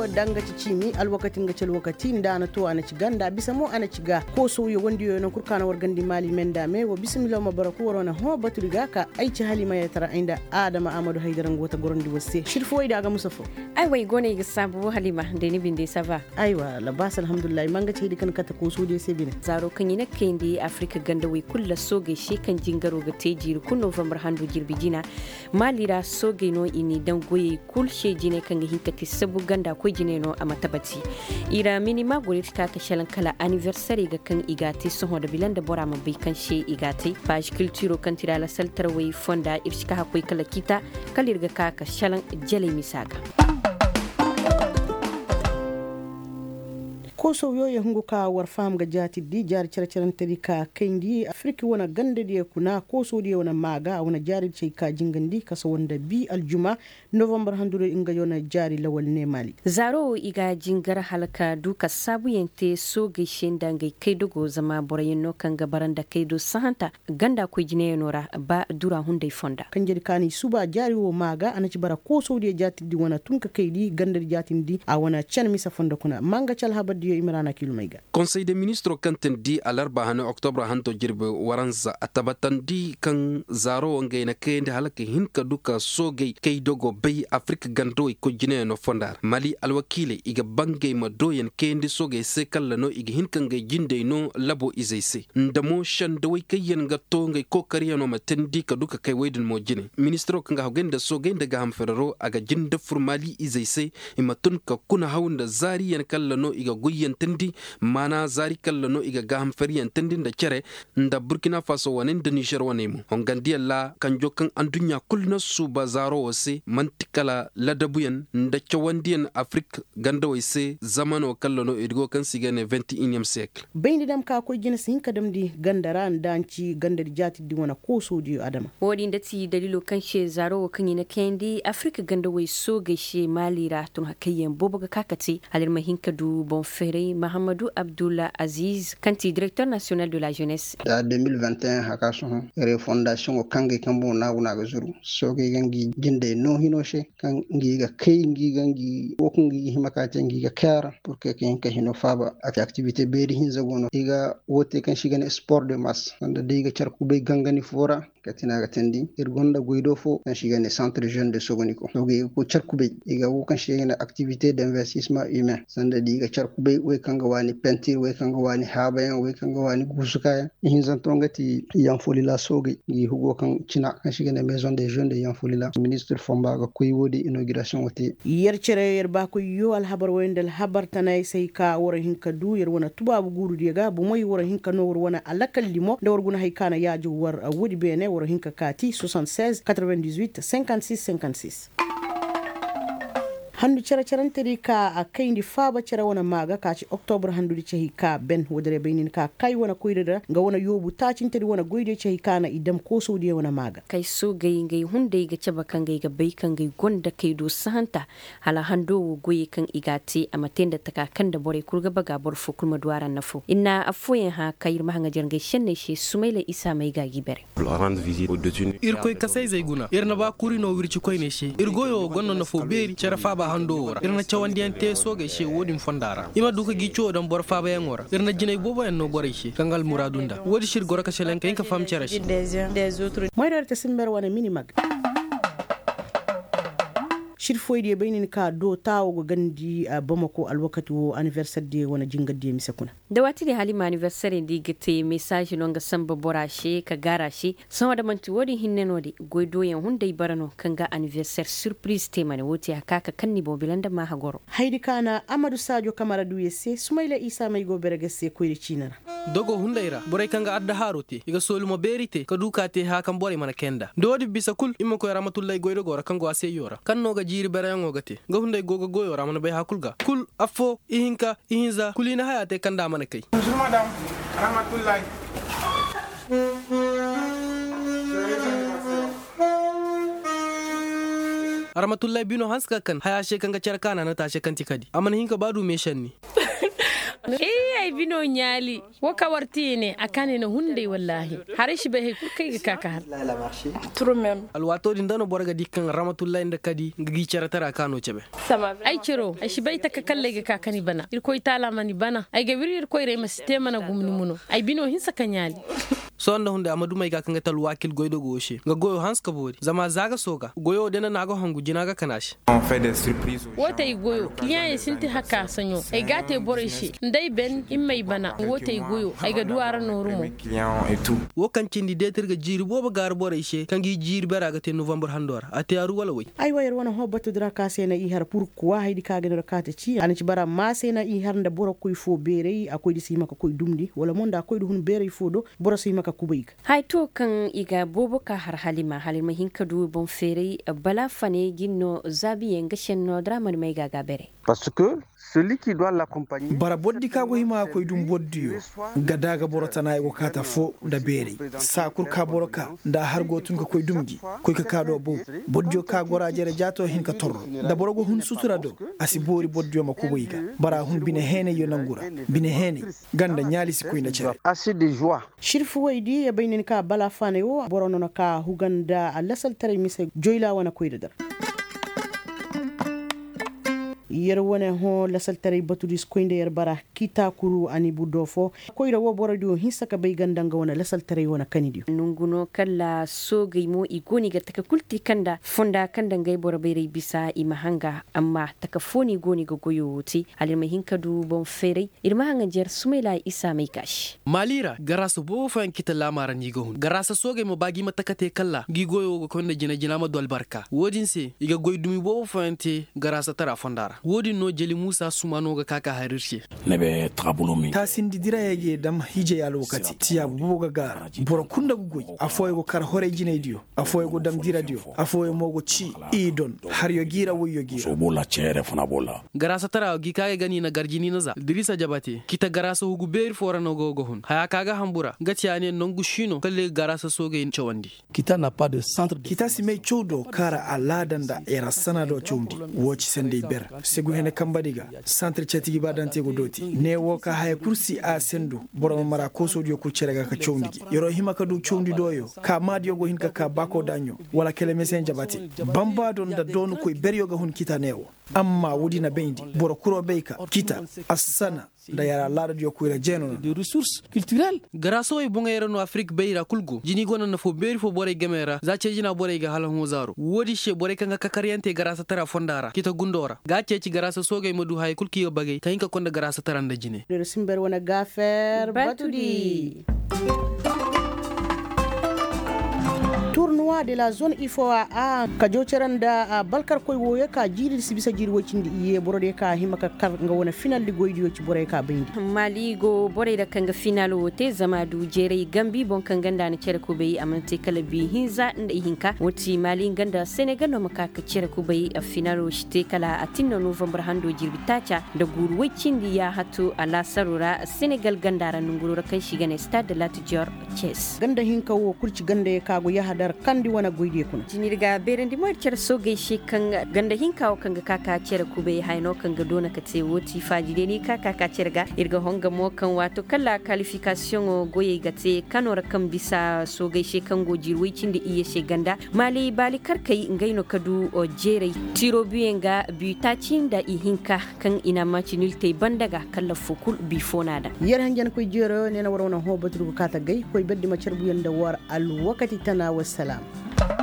wo danga ci cimi alwakati nga ci alwakati ndana to ana ci ganda bisa mo ana ci ga ko so yo wondi yo no kurkana wargandi mali menda me wo bismillah mabaraku warona ho baturiga ka ai ci halima ya tara inda adama amadu haydaran gota gorondi wasse shirfo ida ga musafo ai wai gone ga sabu halima da ni binde sava aiwa labas alhamdulillah manga ci dikan kata ko so de sebine zaro kan yi na kendi afrika ganda wai kullu soge she kan jingaro ga teji kun november handu girbijina malira soge no ini dan goye kulshe jine kan ga hinkati sabu ganda ko jine no a matabati ira minima gole ta ka shalan kala anniversary ga kan igati sun hoda bilan da bora mabai kan she igati page culture kan tira la saltar wai fonda irshika hakoi kala kita kalirga ka shalan jale misaga ko so yo hungu ka war fam ga jati di jar cerceran tari ka kendi afriki wona gande di kuna ko so di wona maga wona jari ce ka jingandi ka so wonda bi aljuma november handuro inga yona jari lawal ne mali zaro iga jingar halaka duka sabu yente so ga shenda ngai kai dogo zama borayin no kan ga baranda kai do sahanta ganda ko jine nora ba dura hunde fonda kan jeri kani suba jari wo maga anaci bara ko so di jati di wona tunka kai di gandar jati di a wona chan misa fonda kuna manga chal habadi Imrana Kilumaiga. Conseil des ministres kanten di alarba hana octobre hanto jirbe waranza atabatan di kan zaro ngaina kende halake hinka duka soge kay dogo bay Afrika gando ko jine no fondar Mali alwakile iga bange ma doyen kende soge se kala no iga hinka ngay jinde no labo izaise ndamo shando way kayen ga to ngay ko kariyano matendi ka duka kay waydin mo jine ministro kanga hogenda soge ndaga ham ferro aga jinde furmali izaise imatun ka kuna hawunda zari yan kala no iga tendi mana zari kala no iga gaham fariyan tendi da kere nda Burkina Faso wanen da Niger wanemu hongandiya la kanjo kan andunya kulna su bazaro wase mantikala ladabuyan nda chawandiyan Afrique ganda wase zamano kala no idgo kan sigane 21e siècle bayni dam ka ko jina sin kadam di gandara ndanci gandar jati di wana ko so di adama wodi ndati dalilo kan she zaro kan ina kendi Afrique ganda way so gaishe malira tun hakayen bobaga kakati alir mahinka du bon fere Mahamadou Abdullah Aziz kanti directeur national de la jeunesse da 2021 hakaso refondation o kange kambo na wuna ga zuru so ge gangi jinde no hinoshe kan ngi ga kay ngi gangi o kungi himaka tangi ga kara pour que ken ka hino faba ak activité beeri hin zagono iga wote kan shigane sport de masse anda de ga charku be gangani fora katina ga tendi gonda goido fo kan shigane centre jeune de sogoniko so ge ko charku be iga wo kan shigane activité d'investissement humain sanda di ga charku be we kanga wani peinture we kanga wani habayan we kanga wani gusukaya hin zantongati yanfoli la sogi yi hugo kan cina kan shigane maison des jeunes de yanfoli la ministre Fomba ga koy wodi inauguration wote yer cere yer ba ko yo al habar wendel habar tanay sai ka wora hinka du yer wona tubabu guru diga bu moy wora hinka no wona alakal limo da warguna haykana yaaju war wodi bene wora hinka kati 76 98 56 56 handu cerceranteri ka a kayndi faaba cera wona maga kaci octobre handude cehi ka ben wodere benin ka kay wona koydeda nga wona yobu tacinteri wona goyde cehi kana idam ko sodi wona maga kay so gay ngay hunde ga caba kan gay ga bay kan gay gonda kay do sahanta hala hando wo goyi kan igati amatenda taka kanda bore kurga baga bor fo kulma duara nafo inna afoyen ha kayir mahanga jerngay shenne she sumayla isa may ga gibere irkoy kasay zayguna irna ba kurino wirci koyne she irgoyo gonno nafo beri cera faaba hando wora irna cawandiante soge she wodin fondara ima duka gicho dan bor faaba yan wora irna jinay bobo en no bore she kangal muradunda wodi shir goraka shelen kay ka fam cera she des autres moy ta simber wana minimag shirfoyde baynin ka do tawo gandi Bamako alwakati wo anniversaire de wona jingadde mi sakuna da wati de halima anniversaire di gete message no nga samba borashe ka garashi so da manti wodi hinnenodi goydo yan hunde barano kanga anniversaire surprise te mane woti hakaka kanni bo bilanda ma hagoro haydi kana Amadou Sadio Camara du yesse Sumayla Isa may go berege se koyri cinara dogo hundeira boray kanga adda harote iga solumo berite ka dukate ha kan bore mana kenda dodi bisa kul imma ko rahmatullahi goydo gora kango ase yora kanno ga jiri barayango gate ga hunde gogo goyora mana bay ha kulga kul afo ihinka ihinza kulina hayate kanda mana kai bonjour madame rahmatullahi rahmatullahi bino haska kan haya she kanga cerkana na tashe kanti kadi amana hinka badu me shanni ai bino nyali waka wartine akane na hunde wallahi harishi bai kai ga kaka har turmem alwato din dano borga dikkan rahmatullahi inda kadi ngigi charatara kano chebe ai ciro ai shi bai ta kalle ga kakani bana irkoi tala mani bana ai ga wirir koi re masite mana gumni muno ai bino hinsa kanyali so anda hunde amadu mai ga kanga tal wakil goydo goshe ga goyo hans kabori zama zaga soga goyo dena naga hangu jinaga kanashi On fait des surprises. wota i goyo client ya sinti haka sanyo ai gate bore shi ndai ben in mai bana wota i goyo ai ga duwara norumo Clients et tout. wo kan cindi detir ga jiri boba gar bore she kangi jiri bera ga te november handora ate aru wala wai ai wayar wana hobbatu dira ka sai na i har pour kuwa haidi ka ga ka ta ci an ci bara ma sai na i har da bora koy fo bere akoy di sima ka koy dumdi wala monda akoy du hun bere fo do bora sima ka kubayka hay to kan iga bobo ka har halima hinka du bon fere bala fane ginno zabi yenga shenno drama mai gaga bere parce que celui qui doit l'accompagner bara boddi ka go hima koy dum boddiyo gadaga borotana e go kata fo da beri sakur ka boroka da har go tun ka koy dumji koy ka kado bo boddiyo ka gora jere jato hin ka torro da borogo hun sutura do asibori boddiyo ma kuboyga bara hun bine hene yo nangura bine hene ganda nyali si koy na cere assez de joie shirfu waydi ya baynin ka bala fane yo borono ka huganda alasal tare mise joyla wana koy da yerwane ho lasal tare batudis koynde yer bara kita kuru ani budofo koyra wo borodiyo hisaka bay gandanga wana lasal tare wana kanidiyo nunguno kala sogay mo igoni ga taka kulti kanda fonda kanda ngay borabere bisa imahanga amma taka foni goni ga goyoti alima hinka du bon fere irma hanga jer sumaila isa mai kashi malira garasa bo fan kita lamara ni go garasa sogay mo bagi matakate kala gi goyo go konde jina ma dol barka wodin se iga goydumi bo fante garasa tara fondara wodi no jeli musa sumano ga kaka harirshe nebe trabulumi ta sindi dira yage dam hije ya lokati tiya buga gara boro kunda gugoy afoy go kar hore jine dio afoy go dam dira dio afoy mo go ci idon har yo gira wo yo gira so bola chere fana bola garasa tara gi kage gani na garjini na za dirisa jabate kita garasa hugu ber fora no go hun haya kaga hambura gatiya ne nongu shino kalle garasa soge in chawandi kita n'a pas de centre kita si me chodo kara aladanda era sanado chomdi wochi sende ber segu hene kambadiga centre chatigi badante go doti ne woka hay kursi a sendu boroma mara ko sodio ku cerega ka chomdigi yoro hima ka du chomdi doyo ka madio go hinka ka bako danyo wala kele mesen jabati bamba don da donu koy beryo ga hun kita newo amma wudina bendi boro kuro beika kita asana da yara lada dio kuira jeno de ressources culturelles garaso e bonga yero no afrique beira kulgu jini gona na fo beri fo bore gemera za ce jina bore ga halan hozaro wodi she bore kanga kakariyante garasa tara fondara kita gundora ga ce ci garasa soge madu hay kulki yo bagay kayinka konda garasa taranda jine de simber wana gafer batudi tournoi de la zone IFOA a kajo ceranda balkar koy woye ka jiri sibisa jiri wocindi iye borode ka himaka kar nga wona final di goydi ci bore ka bendi mali go bore da kanga final wote zama du jere gambi bon kan ganda na cere ko bai amante kala bi hinza inda hinka woti mali ganda senegal no maka ka cere ko bai a final shite kala a tinno november hando jirbi tacha da guru wocindi ya hatu ala sarura senegal ganda ran nguru kan shiga ne stade de la Dior Chess ganda hinka wo kurci ganda ka go ya hadar kandi wana goyde kuna jinirga berendi mo cer soge shi kan ganda hinka o kan kaka cer kube hayno kan dona ka te woti faji deni kaka ka cerga irga honga mo kan wato kala qualification o goye gate kanora kan bisa soge shi kan go jirwi cindi iye she ganda mali bali karkai ngaino kadu o jere tiro biyenga butacin da ihinka kan ina maci nilte bandaga kala fukul bifonada yer hanjan koy jero nena warona ho batru kata gay koy beddi ma cerbu yanda war al wakati tana wassalam